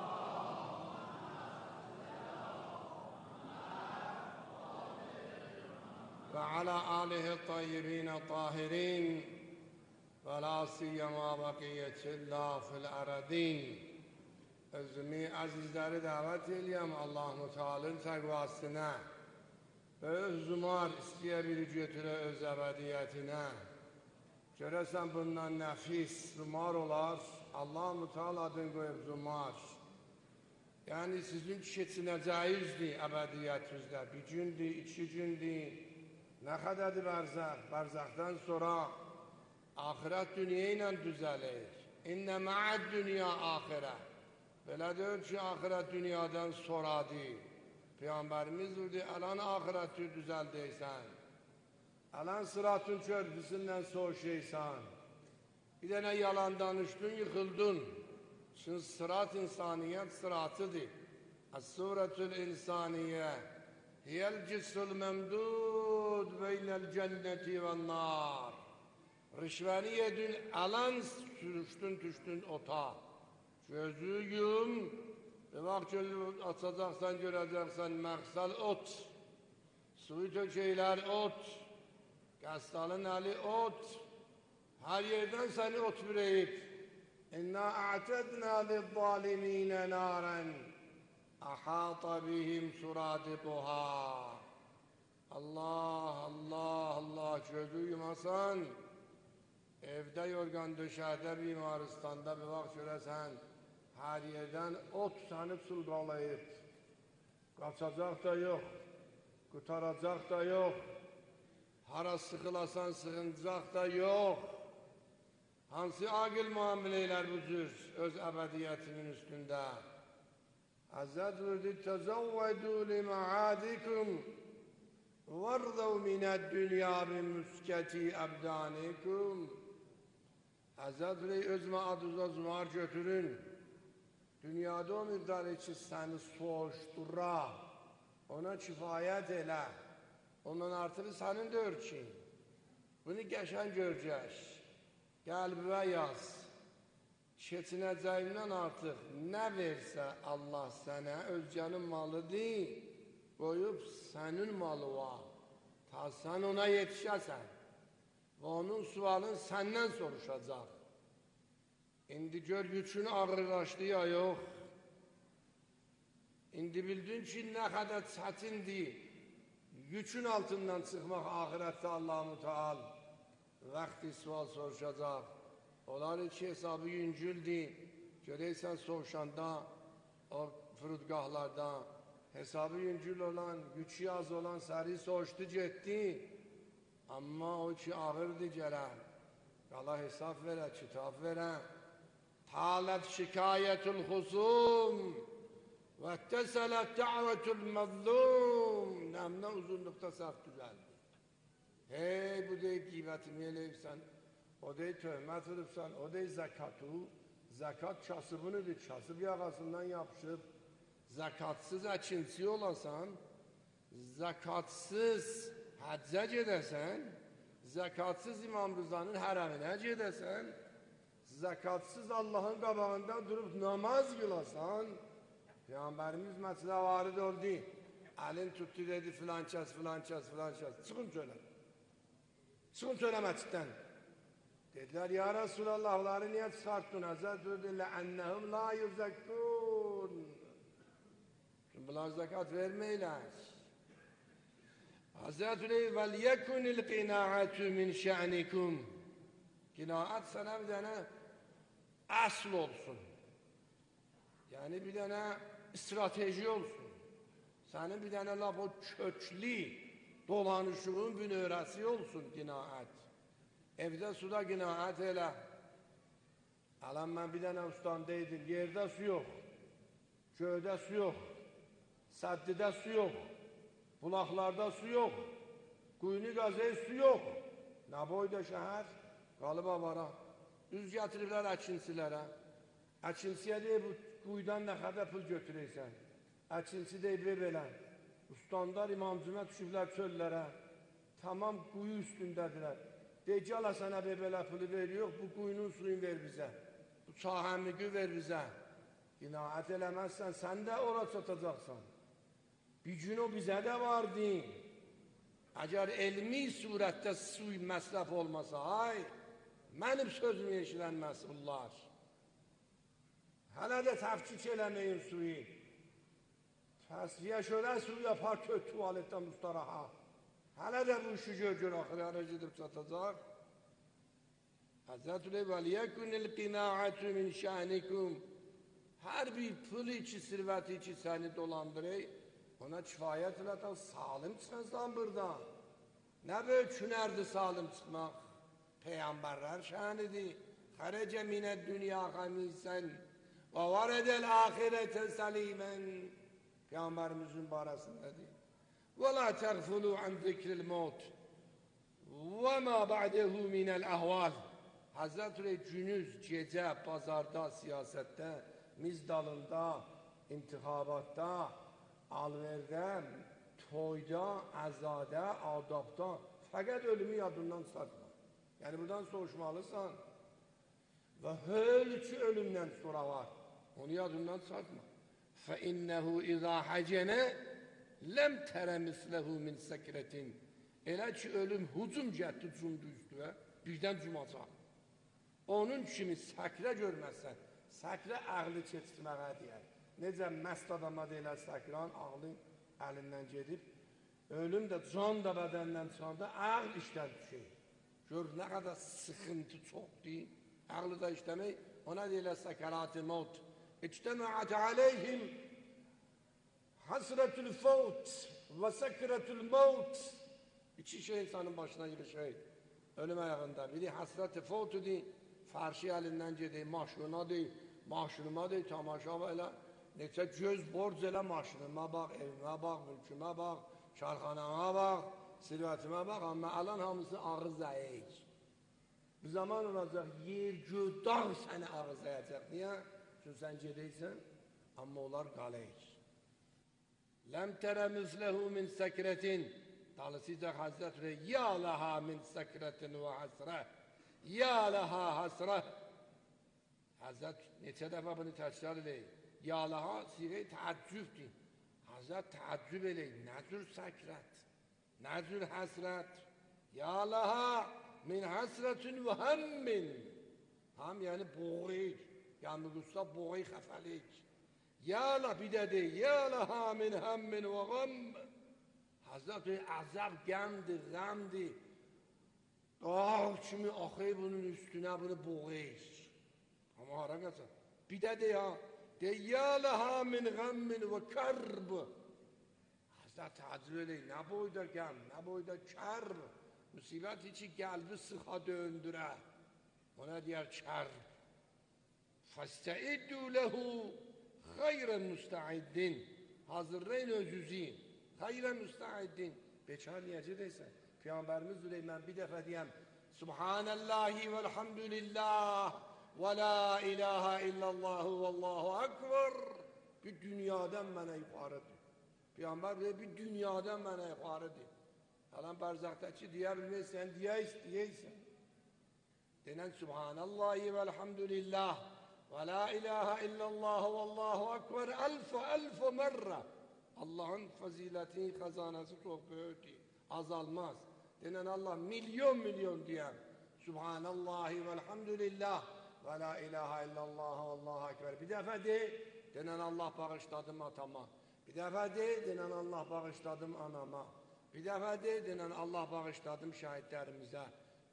وعلى آله الطيبين الطاهرين ولا سيما بقية الله في الأرضين. Özümü azizleri davet edeyim Allah-u Teala'nın təqvasına ve özümar isteyebilir götüre öz ebediyetine. Görəsən bundan nəfis zumar olar, Allah-u Teala adını qoyub zumar. Yani sizin keçinəcəyizdir ebediyyətinizdə. Bir gündür, 2 gündür, nə qədədir bərzəx? Bərzəxdən sonra ahirət dünya ilə düzəlir. İnnə mə'əd dünya ahirə. Belə deyir ki, ahirət dünyadan sonradır. Peygamberimiz dedi, alan ahireti düzeldiysen, alan sıratın köprüsünden soğuşuysan, bir tane yalan danıştın, yıkıldın. Çünkü sırat insaniyet sıratıdır. As-suretul insaniye hiyel cissul memdud beynel cenneti ve nar. Rişveni yedin, alan düştün ota. Gözü yum, bak gözü açacaksan göreceksen məqsal ot. Suyu tökeyler ot. Gastalın ali ot. Her yerden seni ot bireyip. İnna a'tedna lizzalimine naren. Ahata bihim suradiquha. Allah, Allah, Allah. Gözü yumasan, evde yorgan döşerde bimaristanda bir bak göresen, her yerden ot sanıp sulgalayıp, kaçacak da yok, kurtaracak da yok, hara sıkılasan sığınacak da yok. Hansı agil muameleyler bu cür öz ebediyetinin üstünde? Hazret buyurdu, tezavvedu li ma'adikum vardav mined dünya bi müsketi ebdanikum. Hazret öz maadınıza zumar götürün. Dünyada o miqdar için səni soğuşdura, ona kifayət elə, ondan artıq sənin də örkin. Bunu qəşən görəcək, qəlbivə yaz. Keçinəcəyindən artıq nə versə Allah sənə, özgənin malıdır, qoyub sənin malı var. Ta sən ona yetişəsən və onun sualını səndən soruşacaq. İndi gör yükün ağırlaşdı ya yok. İndi bildin ki ne kadar çətindir. Yükün altından çıkmak ahirette Allah-u Teala vakti sual soruşacak. Onlar iki hesabı yüngüldür. Göreysen soğuşanda o fırıdgahlarda hesabı yüngül olan, yükü az olan seri soğuştu gitti. Ama o ki ağırdı gelen. Allah hesap vere, kitap vere. Talet şikayetul husum ve teselet da'vetul mazlum. Nemne uzunlukta saf düzeldi. Hey bu dey gıybetimi eleyipsen, o dey töhmet edipsen, o dey zekatı, zekat kasıbınıdır, kasıb yakasından yapışıp, zekatsız əkinçi olasan, zekatsız həccə gedəsən, zekatsız İmam Rızanın hərəminə gedəsən, zekatsız Allah'ın qabağında durup namaz kılasan, Peygamberimiz mesela varid oldu. Elin tuttu dedi filan kes, filan kes, filan kes. Çıkın söyle. Çıkın söyle mescitten. Dediler ya Resulallah onları niye çıkarttın? Hazreti dediler ennehum la yuzekkun. Şimdi bunlar zekat vermeyler. Hazreti vel yekunil qinaatu min şe'nikum. Qinaat sənə bir dənə əsl olsun. Yəni bir dənə strateji olsun. Sənin bir dənə laf o köklü dolanışığın bir növrəsi olsun qinaat. Evdə suda qinaat elə. Alam mən bir dənə ustandaydım. Yerdə su yox, göydə su yox, səddidə su yox, bulaqlarda su yox, quyunu qazayı su yox. Nə boyda şəhər? Qalıb avara. Üz gətiriblər əkinçilərə. Əkinçiyə deyir, bu quyudan nə qədər pul götürəysən? Əkinçi deyir, belə. Ustandar imamcına düşüblər çöllərə. Tamam quyu üstündədirlər. Deyir, gələ sənə belə pulu veriyor, bu quyunun suyunu ver bizə. Bu sahəmliği ver bizə. Qinaət eləməzsən, sən də ora çatacaqsan. Bir gün o bizə də vardı. Əgər elmi surətdə suy məsrəf olmasa, mənim sözümü eşilən məsullar. Hələ də təfkik eləməyin suyu. Təsviyə şöyle su yapar kötü tuvaletten mustaraha. Hələ də bu işi gör axırı gedib çatacaq. Həzrət Vəliyəkunil qinaətü min şəhnikum. Hər bir pul içi, sirvəti içi səni dolandırır. Ona kifayət elətən salim çıxansan buradan. Nə böyük hünərdir salim çıxmaq. Peyğəmbərlər şəhnidir. Xərəcə minəd dünya xəmisən və varedəl ahirətə səlimən. Peyğəmbərimizin barəsindədir. Və la təğfulu an zikril mot və ma ba'dehu minəl əhval. Həzrət günüz, gecə, bazarda, siyasətdə, miz dalında, intixabatda, alverdə, toyda, əzada, adabda fəqət ölümü yadından çıxartma. Yəni buradan soruşmalısan və ki ölümdən sonra var. Onu yadından çıxartma. فَإِنَّهُ اِذَا حَجَنَ لَمْ تَرَ مِسْلَهُ مِنْ سَكْرَةٍ. Elə ki ölüm hücum getdi cumdu üstüyə, birdən cumacaq. Onun kimi səkrə görməzsən, səkrə ağlı keçirməyə deyər. Necə məst adama deyilər səkran, ağlı əlindən gedib, ölüm də can da bədəndən çıxanda ağl işdən düşür. Gör nə qədər sıxıntı çoxdur, ağlı da işləmək, ona deyilər səkarat-ı mevt. İctəməət aleyhim hasretül fevt və səkretül mevt. İki şey insanın başına gibi şey. Ölüm ayağında. Biri hasret-i fevtudur, farşı əlindən gedir, maşınıma deyil, tamaşa elə. Neçə göz borc elə maşınıma bax, evimə bax, mülkümə bax, şarxanama bax, sirvətimə bax, amma alan hamısı ağız əyək. Bir zaman olacaq, yer, göy, dağ səni ağız əyəcək. Niyə? Çünki sən gedəysən, amma onlar qaləyik. Ləm tərə müsləhu min səkretin. Dalısıca Hazret Rey, ya laha min səkretin və hasrə. Ya laha hasrə. Hazret neçə dəfə bunu təkrar edək. Ya laha siğə-i təəccübdir. Hazret təəccüb edək. Nədir səkrət? Nədir həsrət? Ya laha min həsrətin və həmmin. Ham yəni boğuyur. Yəni qüssa boğuy xəfəlik. Ya la bidədir. Ya laha min həmmin və qəmm. Hazreti azab qəmdir, qəmdir. Dağ kimi axıyıb bunun üstünə bunu boğuyur. Amma hara qaçaq? Bidədir ya. Ya laha min qəmmin və kərb. Hazret təəccüb edək. Nə boyda qəm, nə boyda kərb. Müsibət içi qəlbi sıxa döndürə. Ona deyər kərb. Fəstəiddu ləhu xayrən müstəiddin. Hazırlayın özünüzü. Xayrən müstəiddin. Bekar niyəcə deysən. Peyğəmbərimiz deyir, mən bir dəfə deyəm. Subhanəllahi vəlhamdülillah və la ilahə illallahu vallahu akbar. Bir dünyadan mənə yuxarıdır. Peyğəmbər deyir, bir dünyadan mənə yuxarıdır. Alan barzaqdakı deyə bilməysən, deyəysən. Denən Subhanallahi vəlhamdülillah və la ilahə illallahu vallahu akbar elf mərrə. Allah'ın faziletinin xəzanəsi çox böyükdür, azalmaz. Denən Allah milyon deyəm. Subhanallahi velhamdülillah və la ilahe illallah və allahu ekber. Bir dəfə de, denən Allah bağışladım atama. Bir dəfə de, denən Allah bağışladım anama. Bir dəfə de, denən Allah bağışladım şəhidlərimizə.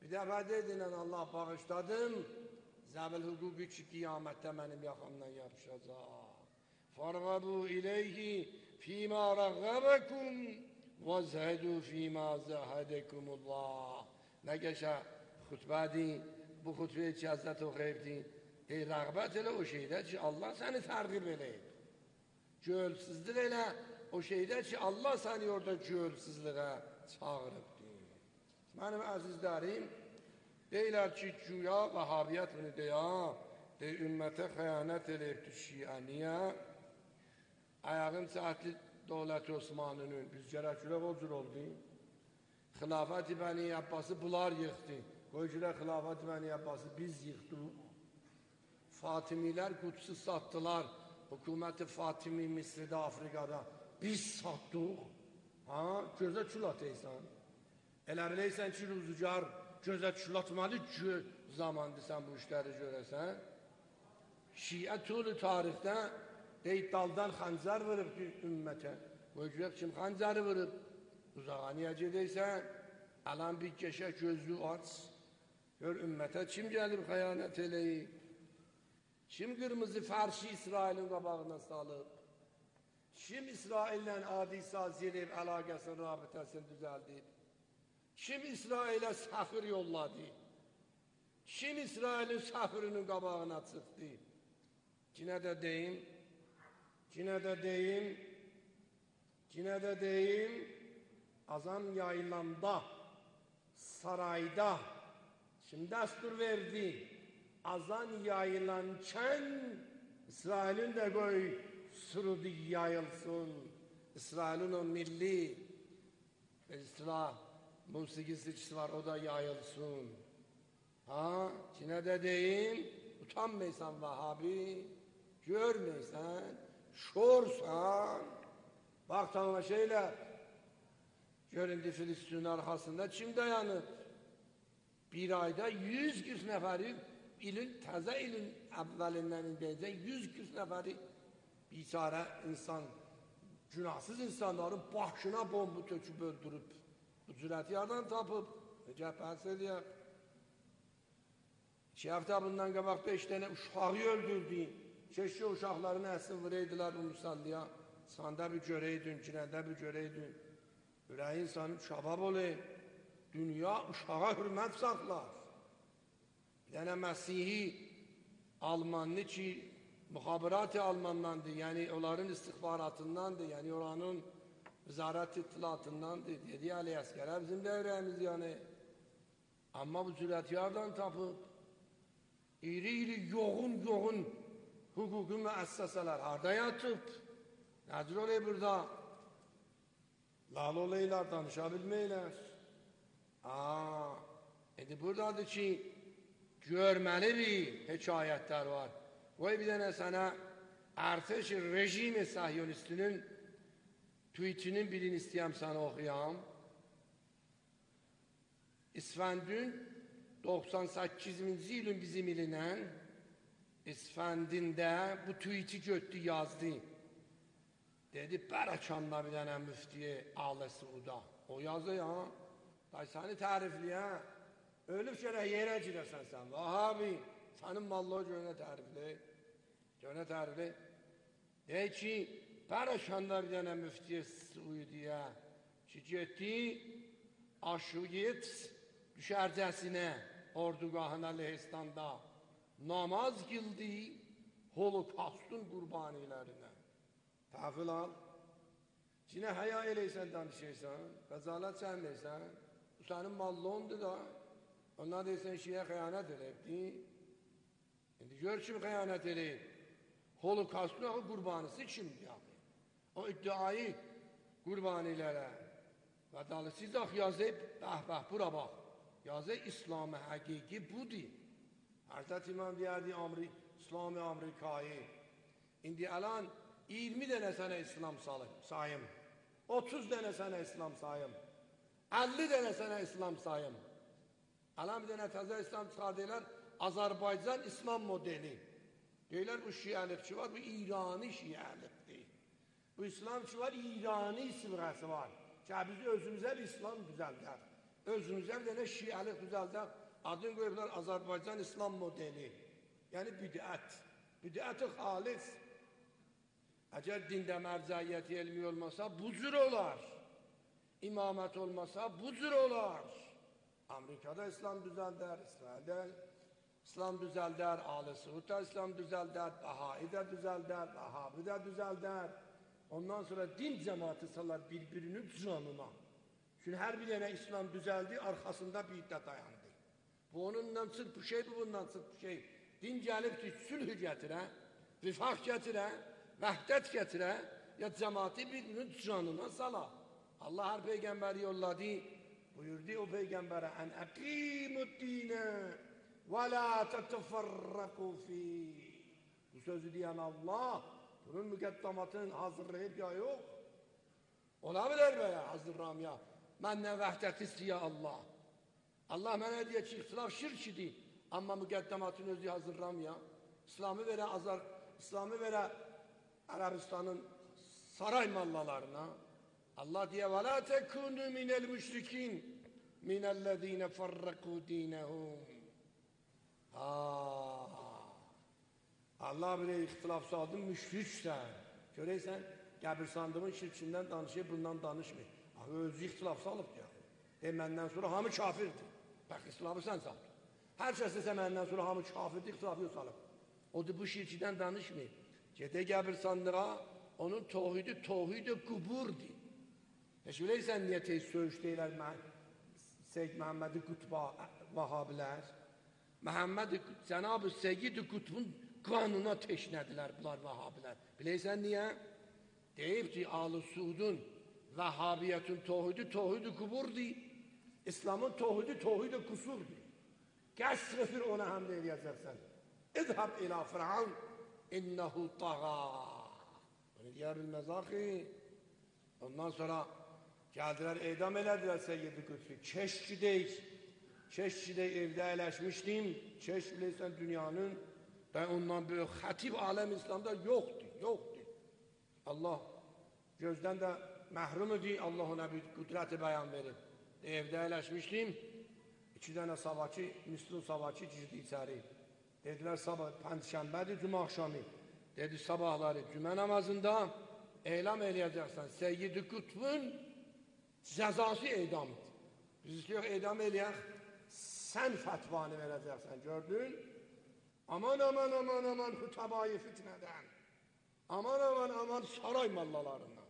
Bir dəfə dedilən Allah bağışladım, zəvəl hüquqi ki qiyamətdə mənim yaxamdan yapışacaq. Farğabu ileyhi fîmâ rəğəbəkum və zəhədû fîmâ zəhədekumullah. Nə geçə xutbədi, bu xutbəyi ki Həzrət oxuyubdi, rəğbət elə o şeydə ki Allah səni tərqib eləyib. Gölsüzlük elə o şeydə ki Allah səni orada gölsüzlüğə çağırıbdır. Mənim əzizlərim, deyirlər ki, güya Vəhabiyyət bunu deyə, ümmətə xəyanət eləyibdir Şiə. Niyə? Ayağın çətli Dövlət Osmanlının, biz gərək o cür oldu. Xilafət-i Bəni Abbası bunlar yıxdı. Qoy görə Xilafət-i Bəni Abbası biz yıxdıq. Fatimilər Qudsu satdılar. Hökuməti Fatimi Misridə, Afrikada. Biz satdıq. Gözə kül ataysan. Elə biləysən ki, rüzgar gözə kül atmalı zamandır sən bu işləri görəsən. Şiə tülü tarixdə deyib daldan xəncər vırıbdır ümmətə. Qoy görək kim xəncəri vırıb. Uzağa niyə gedəysən? Alan bir keşə gözlü aç. Gör ümmətə kim gəlib xəyanət eləyib? Kim qırmızı fərşi İsrailin qabağına salıb? Kim İsraillə adi saz yerib, əlaqəsini, rabitəsini düzəldib? Kim İsrailə səfir yolladı? Kim İsrailin səfirinin qabağına çıxdı? Cinə də deyim, azan yayılanda, sarayda, kim dəstur verdi? Azan yayılanken İsrail'in de koy surudu yayılsın. İsrail'in o milli musikisi var, o da yayılsın. Yine de deyim, utanmaysan Vahabi, görmeysen, şorsan. Bak tamam şeyle, göründü Filistin'in arkasında kim dayanır? Bir ayda 100 neferi təzə ilin əvvəlindən indiyəcək 100 nəfəri biçarə insan, günahsız insanların başına bombu töküb öldürüb. Bu cürəti yerdən tapıb, necə bəhs edəyək. 2 həftə bundan qabaq 5 dənə uşağı öldürdü. Keşke uşaqların əsin vuraydılar bu müsalliyə. Sanda bir görəydin, cinədə bir görəydin. Ürəyi insanın şabab olayım. Dünya uşağa hürmət saxlar. Bir dənə Məsihi Almanlı ki, müxabirat-ı Almandandır, yəni onların istihbaratındandır, yəni oranın vizarət ittilatındandır. Dedi Ali Əskərə bizim də ürəyimiz yəni. Amma bu cürətyardan tapıb, iri yoğun hüquqi müəssəsələr harada yatıb? Nədir olayı burada? Lal olaylar, danışa bilməklər. İndi buradadır ki, görməli bir hekayətlər var. Qoy bir dənə sənə artıq rejimi Sahyonistinin tweetinin birini istəyəm sənə oxuyam. İsfəndün 98-ci ilin bizim ilinən İsfəndində bu tweeti götdü, yazdı. Dedi, bərəkanla bir dənə müftiyə Alə Suuda. O yazı ya, day səni tərifliyə, ölüb gərək yerə girəsən sən. Vahabi, sənin mallığı gönə tərifli. Deyək ki, bərəkanla bir dənə müftiyə Suudiyə ki, getdi, Aşuyet düşərcəsinə, ordugahına Lehistanda namaz qildi Holokastın qurbanilərinə. Təhvil al. Yine həya eləysən danışırsan, qəzalət çənləysən, bu sənin mallondur da, onlar deyirsən şiyə xəyanət eləyibdi. İndi gör kim xəyanət eləyib. Holokastın qurbanısı kimdir yani? O iddiayı qurbanilərə və dalısızaq yazıb, bura bax, yazıb İslam-ı həqiqi budur. Hazreti İmam deyərdi İslam-ı Amerikayı. İndi alan 20 dənə sənə İslam sayım, 30 dənə sənə İslam sayım, 50 dənə sənə İslam sayım. Alan bir dənə təzə İslam çıxar deyilər, Azərbaycan İslam modeli. Deyilər bu şiəlikçi var, bu İrani şiəlikdir. Bu İslamçı var, İrani sırası var. Ki biz özümüzə bir İslam düzəldər. Özünüzə bir dənə şiəlik düzəldək. Adını qoyublar Azərbaycan İslam modeli. Yəni bidət. Bidət-i xalis. Əgər dində mərcəiyyət elmi olmasa bu cür olar. İmamət olmasa bu cür olar. Amerikada İslam düzəldər, İsraildə İslam düzəldər, Ali Suudda İslam düzəldər, Bahai də düzəldər, Vahabi də düzəldər. Ondan sonra din cəmaatı salar bir-birinin canına. Çünki hər bir dənə İslam düzəldi, arxasında bir də dayandı. Bu onunla çırpı şey, bu bundan çırpı şey. Din gəlibdir, sülhü gətirə, rifah gətirə, vəhdət gətirə, ya cəmaatı bir-birinin canına sala. Allah hər peyğəmbəri yolladı, buyurdu o peyğəmbərə, ən əqimüddinə və la tətəfərrəqu fîh. Bu sözü deyən Allah, bunun müqəddamatını hazırlayıb ya yox. Ola bilər və ya hazırlam ya. Məndən vəhdət istəyə Allah. Allah mənə deyək ki, ixtilaf şirkidir. Amma müqəddamatını özü hazırlam ya. İslamı verə Ərəbistanın saray mallalarına. Allah deyə və la təkunu minəl müşrikin minəl-ləzīne fərrəqu dinəhum. Allah belə ixtilaf saldı, müşriksən. Görəysən, qəbirstandığın şirkindən danışır, bundan danışmır. Özü ixtilaf salıb ya. Məndən sonra hamı kafirdir. Bax, ixtilafı sən saldın. Hər kəs desə məndən sonra hamı kafirdir, ixtilafı salıb. O da bu şirkidən danışmır. Gedə qəbirstandığa, onun tohidi quburdir. Heç biləysən niyə tez söyüş deyilər Seyyid Məhəmməd-i Qutba Vahabilər? Cənab-ı Seyyid-i Qutbun qanına teşnədilər bunlar Vahabilər. Biləysən niyə? Deyib ki, Ali Suudun Vəhabiyyətin tohidi quburdur. İslamın tohidi kusurdur. Qəsr-i Fir'ona həmdə eləyəcəksən. İzhab ilə Fir'an innəhu tağa. Bunu deyər bilməz-axı. Ondan sonra gəldilər, edam elədilər Seyyid-i Qutbi. Keşkidək evdə əyləşmişdim. Keşk biləysən dünyanın və ondan böyük xətib aləm İslamda yoxdur. Allah gözdən də məhrum idi, Allah ona bir qüdrəti bəyan verib. Evdə əyləşmişdim. 2 dənə savakı, Müslüm savakı girdi içəri. Dedilər, sabah pəncşənbədir, cümə axşamı. Dedi, sabahları cümə namazında elam eləyəcəksən. Seyyid-i Qutbun cəzası edamdır. Biz istəyək, edam eləyək, sən fətvanı verəcəksən, gördün? Aman, xütabayı fitnədən. Aman, saray mallalarından.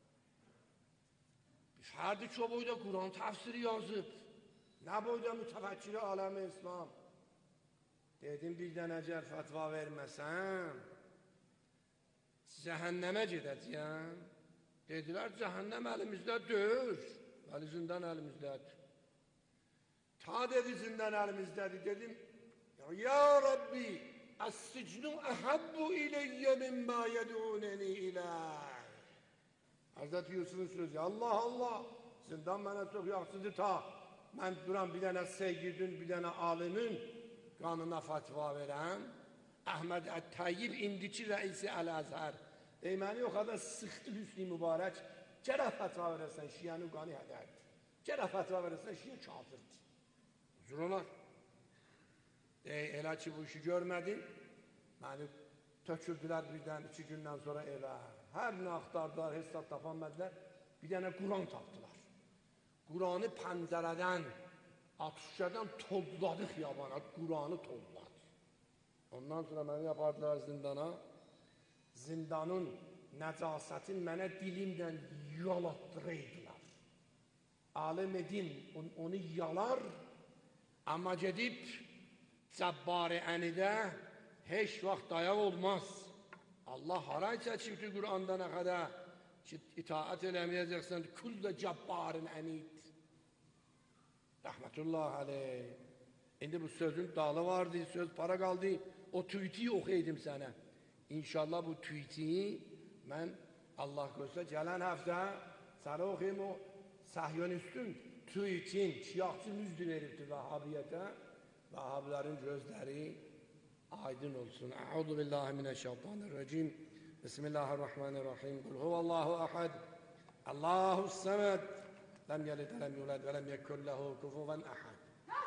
Fərdi çox boyda Quran təfsiri yazıb. Nə boyda mütəfəkkiri aləmi İslam. Dedim, bir dənə əgər fətva verməsəm, cəhənnəmə gedəcəyəm. Dedilər, cəhənnəm əlimizdə döyür. Vəli zindan əlimizdədir. Ta dedi zindan əlimizdədir. Dedim, ya Rabbi, əs-sicnu əhəbbu iləyyə mimmə yədunəni iləh. Hazreti Yusuf'un sözü, Allah, zindan mənə çox yaxşıdır ta. Mən duram bir dənə seyyidin, bir dənə alimin qanına fatva verəm. Əhməd Ət-Təyyib indiki rəisi Əl-Əzhər. Məni o qədər sıxdı Hüsnü Mübarək. Gərək fatva verəsən, şiənin qanı hədərdir. Gərək fatva verəsən, şiə kafirdir. Uzun olar. Elə ki, bu işi görmədim. Məni tökürdülər birdən 2 gündən sonra evə. Hər nə axtardılar, hesab tapanmədilər. Bir dənə Quran tapdılar. Quranı pəncərədən, atışçadan tolladı xiyabana, Quranı tolladı. Ondan sonra məni yapardılar zindana. Zindanın nəcasətin mənə dilimdən yalatdırıydılar. Alim edim, onu yalar, amma gedib Cəbbari ənidə heç vaxt dayaq olmaz. Allah haray çəkibdir Quranda nə qədər ki, itaət eləməyəcəksən, küllə cəbbarin ənid. Rəhmətullah aleyh. İndi bu sözün dalı vardı, söz para qaldı. O tweeti oxuyaydım sənə. İnşallah bu tweeti mən Allah qoysa gələn həftə sənə oxuyayım o Səhyonistün tweetin şiaxçı müzdü veribdir Vəhabiyyətə. Vəhabilərin gözləri aydın olsun. Əuzu billahi mineşşeytanirracim. Bismillahirrahmanirrahim. Kul huvallahu ahad. Allahus samed. لم يلد ولم يولد ولم يكن له كفوا أحد.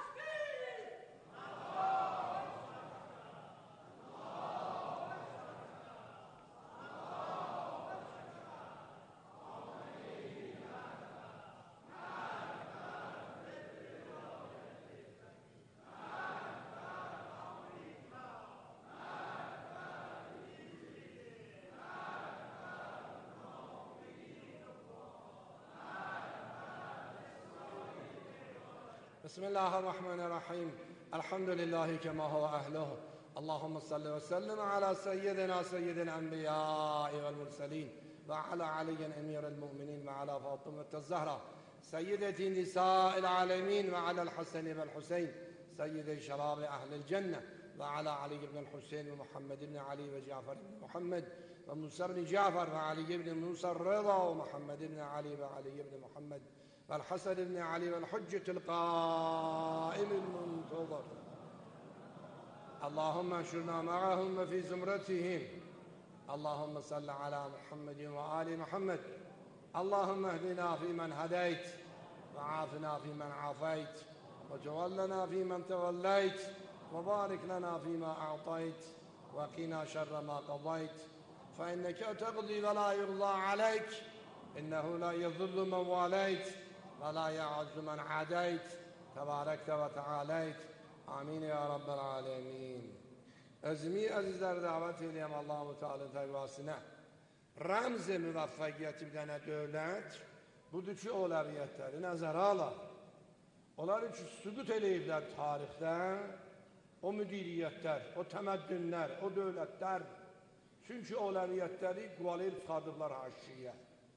بسم الله الرحمن الرحيم. الحمد لله كما هو أهله. اللهم صل وسلم على سيدنا سيد الأنبياء والمرسلين وعلى علي أمير المؤمنين وعلى فاطمة الزهراء سيدة نساء العالمين وعلى الحسن والحسين سيدي شباب أهل الجنة وعلى علي بن الحسين ومحمد بن علي وجعفر بن محمد وموسى بن جعفر وعلي بن موسى الرضا ومحمد بن علي وعلي بن محمد والحسن بن علي والحجة القائم المنتظر. اللهم انشرنا معهم في زمرتهم. اللهم صل على محمد وآل محمد. اللهم اهدنا فيمن هديت وعافنا فيمن عافيت وتولنا فيمن توليت وبارك لنا فيما أعطيت وقنا شر ما قضيت فإنك تقضي ولا يقضى عليك إنه لا يذل من واليت ولا يعز من عاديت تباركت وتعاليت. آمين يا رب العالمين. Özümü azizler davet edeyim Allah-u Teala tevasına. Ramz-ı müvaffakiyeti bir tane devlet budur ki olaviyetleri nazara ala. Onlar için sübut eleyibler tarihte o müdiriyetler, o temeddünler, o devletler. Çünkü olaviyetleri kuvalayıp çıkardılar haşiye.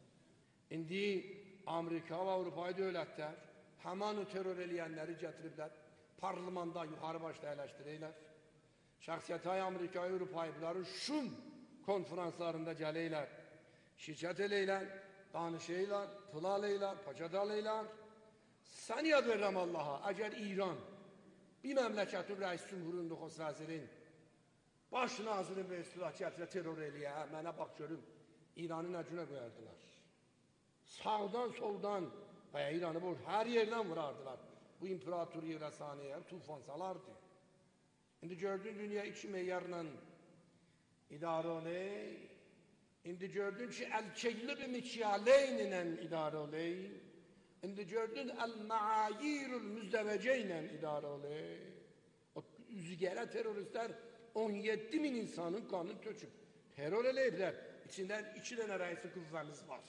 İndi Amerika ve Avrupa devletler hemen o terör eleyenleri getiribler. Parlamenda yukarı başta eleştirirler. Şahsiyeti Amerika ve Avrupa'yı bunların şun konferanslarında geleyler. Şirket eleyler, danışeyler, pul aleyler, paçat aleyler. Sen yad veririm Allah'a. Eğer İran bir memleketin reis cumhurun nüfus vezirin baş nazırı ve istihbarat terör eleye. Mənə bak görüm. İran'ı necüne koyardılar. Sağdan soldan veya İran'ı boş her yerden vurardılar. Bu imparatoriye resaneye tufan salardı. Şimdi gördüğün dünya iki meyarla idare oley. Şimdi gördüğün ki el-keyli bi mikyaleynle idare oley. Şimdi gördüğün el-maayirul müzdeveceyle idare oley. O üzgere teröristler 17 bin insanın kanını töküp terör eleyipler. İçinden 2 tane reisi kuvvemiz var.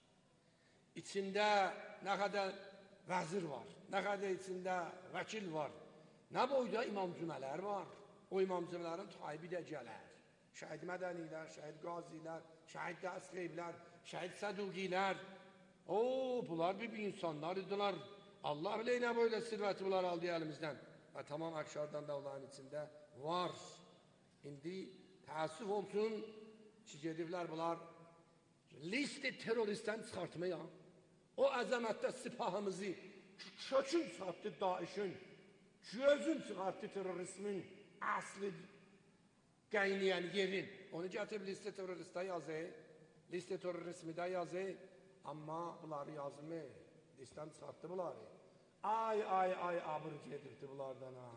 İçinde ne kadar vezir var, ne kadar içinde vekil var. Ne boyda imam cümeler var. O imam cümelerin tabi de gelir. Şehit medeniler, şehit gaziler, şehit asgariler, şehit sadugiler. Bunlar bir insanlar idiler. Allah bile ne böyle sirveti bunlar aldı elimizden. Ve tamam akşardan da onların içinde var. Şimdi teessüf olsun ki gedibler bunlar liste teröristten çıkartmaya. O azamette sipahımızı kökün çıkarttı DAEŞ'in, gözün çıkarttı terörizmin aslı kaynayan yerin. Onu getirip liste teröriste yazı, liste terörizmi de yazı. Ama bunları yazmıyor. Listem çıkarttı bunları. Ay abır getirdi bunlardan ha.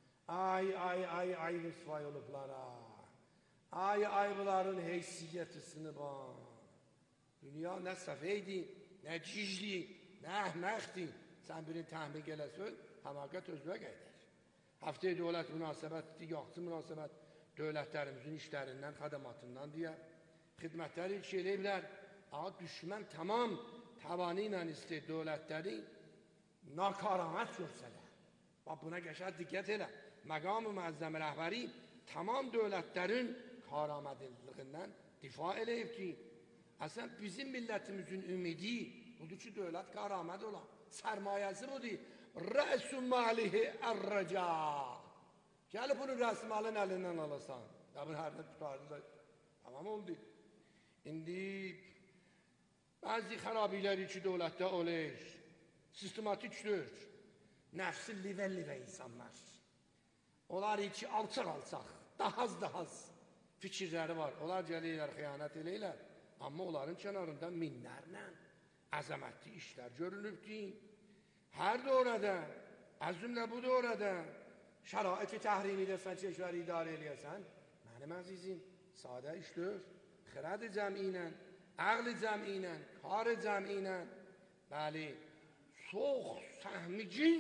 Ay rüsvay oluplar ha. Ay bunların heysiyetini bak. Dünya ne sefeydi, ne cicli, ne ahmekti. Sen birini tahmin ele söz, hamakat özüne geydir. Haftaya devlet münasebeti, yaxşı münasebet, devletlerimizin işlerinden, xadamatından diye hizmetleri şeyleyibler. Ama düşman tamam tavanıyla iste devletleri nakaramet görseler. Bak buna geçer dikkat ele. Məqam-ı müəzzəm rəhbəri tamam devletlerin karamadilliğinden difa eləyib ki, aslında bizim milletimizin ümidi budur ki devlet karamet olan. Sermayesi budur. Rəs-ü malihi ər-rəca. Gelip bunu rəsmalın elinden alasan. Ya bunu herden tutardı da tamam oldu. İndi bazı xarabiler içi devlette olur. Sistematikdir. Nefsi live insanlar. Onlar içi alçaq, daha az fikirleri var. Onlar gəlirlər, xıyanət eləyirlər. Amma onların kənarında minlərlə əzəmətli işlər görünübdü. Hər dövrədə, az cümlə bu dövrədə şərait-i təhrimi desən, çeşvəri idarə eləyəsən, mənim əzizim, sadə işdir, xirad cəmi ilə, əql cəmi ilə, kar cəmi ilə, bəli, çox səhmicin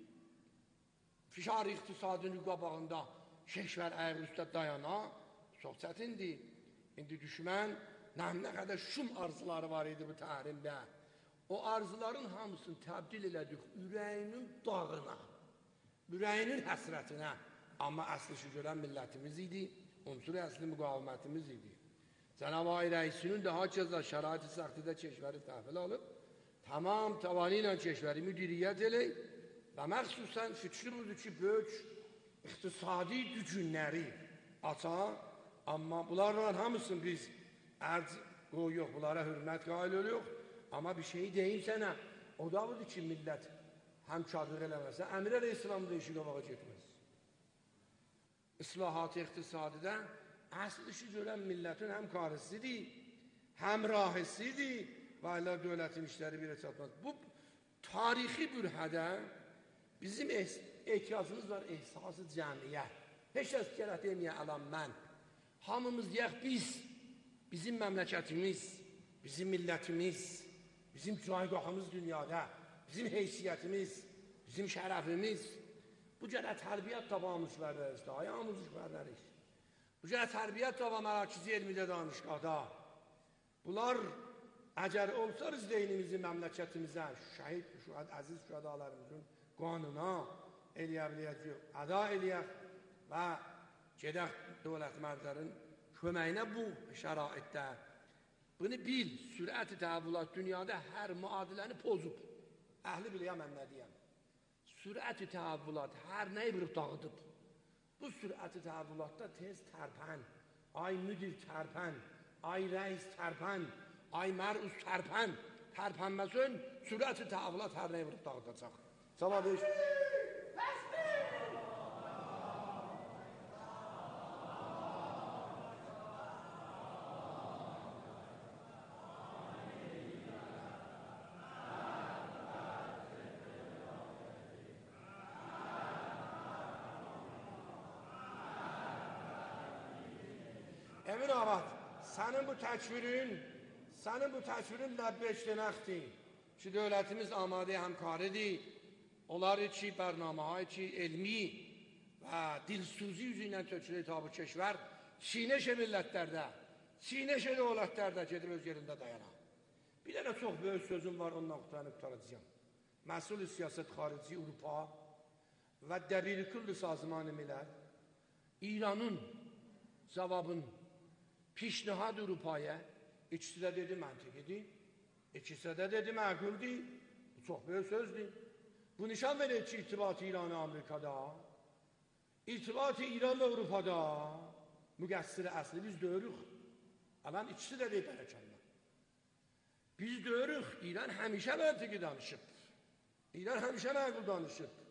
fişar iqtisadın qabağında keşvər ayaq üstə dayana, çox çətindir. İndi düşmən nə qədər şum arzuları var idi bu təhrimdə. O arzuların hamısını təbdil elədik ürəyinin dağına, ürəyinin həsrətinə. Amma əsli görən millətimiz idi, unsur əsli müqavimətimiz idi. Cənab-ı Ali Rəisinin daha keza şərait-i səxtidə keşvəri təhvil alıb, tamam tavanı ilə keşvəri müdiriyyət eləyib və məxsusən fikri budur ki, böyük iqtisadi gücünləri açan, amma bunlarla hamısını biz ərz qoyuq, bunlara hürmət qail oluq. Amma bir şeyi deyim sənə, o da budur ki, millət həmkarlıq eləməsə, Əmir Əleyhisselam da işi qabağa getməz. İslahat-ı iqtisadidə əsl işi görən millətin həm karisidir, həm rahisidir və elə dövlətin işləri birə çatmaz. Bu tarixi bürhədə bizim ehtiyacımız var ehsası cəmiyyət. Heç kəs gərək deməyə alam mən. Hamımız deyək biz, bizim məmləkətimiz, bizim millətimiz, bizim caygahımız dünyada, bizim heysiyyətimiz, bizim şərəfimiz, bu gərək tərbiyyət tabanmış verəriz, daha yağmurcuq verəriz. Bu gərək tərbiyyət taban mərakizi elmidə danışqada. Bunlar əgər olsarız deynimizi məmləkətimizə, şəhid, əziz şühədalarımızın qanuna eləyəbiləyəcək, əda eləyək və gedək dövlətmərdlərin köməyinə bu şəraitdə. Bunu bil, sürət-i təhvülat dünyada hər müadiləni pozub. Əhli biləyəm, mən nə deyəm. Sürət-i təhvülat hər nəyi bir dağıdıb. Bu sürət-i təhvülatda tez tərpən, ay müdir tərpən, ay rəis tərpən, ay məruz tərpən, tərpənməsin, sürət-i təhvülat hər nəyi bir dağıdacaq. Cavab eş. Emin Abad, sənin bu təkvirin ləbbeşdənəxdir ki, dövlətimiz amadə həmkarıdır. Onlar ki, bərnaməhə ki, elmi və dilsuzi üzü ilə tökülü tabı keşvər, çiğneşə millətlərdə, çiğneşə dövlətlərdə gedib öz yerində dayanar. Bir dənə çox böyük sözüm var, ondan qutaracağım. Məsul-i siyasət xarici Avropa və dəbir-i sazman-ı milləl İranın cavabın pişnihad Avrupaya, ikisi də dedi məntiqidir, ikisi də dedi məquldir, bu çox böyük sözdür. Bu nişan verir ki, irtibat-ı İran-ı Amerikada, irtibat-ı İran və Avropada müqəssiri əsli biz döyürük. Alan ikisi də deyib bərəkəllə. Biz döyürük, İran həmişə məntiqi danışıb. İran həmişə məqul danışıb.